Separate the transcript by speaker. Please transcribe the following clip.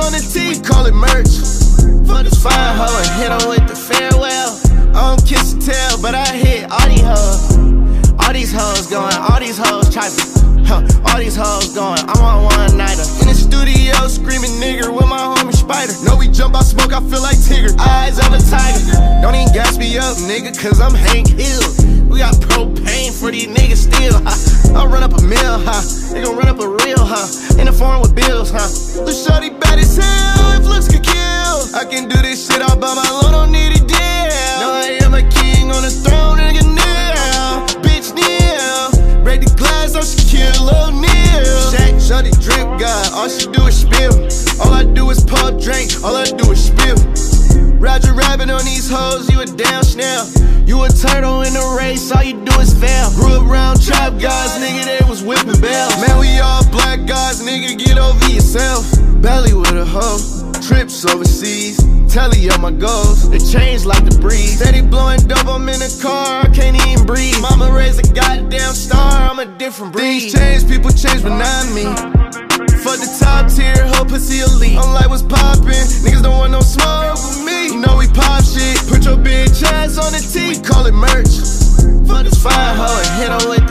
Speaker 1: on the T, we call it merch. Fuck this fine hoe and hit her with the farewell. I don't kiss and tell, but I hit all these hoes. All these hoes going, all these hoes chopping. All these hoes going, I'm on one-nighter. In the studio screaming nigger with my homie Spider. Know we jump out smoke, I feel like Tigger. Eyes of a tiger. Don't even gas me up, nigga, cause I'm Hank Hill. We got propane for these niggas still, I'll run up a mill, They gon' run up a real, In the foreign with bills, Lil' shorty bad as hell, if looks could kill. I can do this shit all by my loan, don't need a deal. Know I am a king on the throne, nigga, now. Bitch, kneel. Break the glass, off Shaquille O'Neal. Shaq, shorty, drip god, all she do is spill. All I do is pub drink, all I do is spill. Roger Rabbit on these hoes, you a damn snail. You a turtle in the race, all you do is fail. Grew up around trap guys, nigga, they was whipping bells. Man, we all black guys, nigga, get over yourself. Belly with a hoe, trips overseas, telly on my goals. They change like the breeze. Steady blowing dope, I'm in the car, I can't even breathe. Mama raised a goddamn star, I'm a different breed. Things change, people change, but not me. Fuck the top tier, hoe pussy elite. I'm like, what's poppin'? Niggas don't want no smoke with me. You know we pop shit. Put your bitch ass on the T, we call it merch. Fuck this fine hoe and hit her with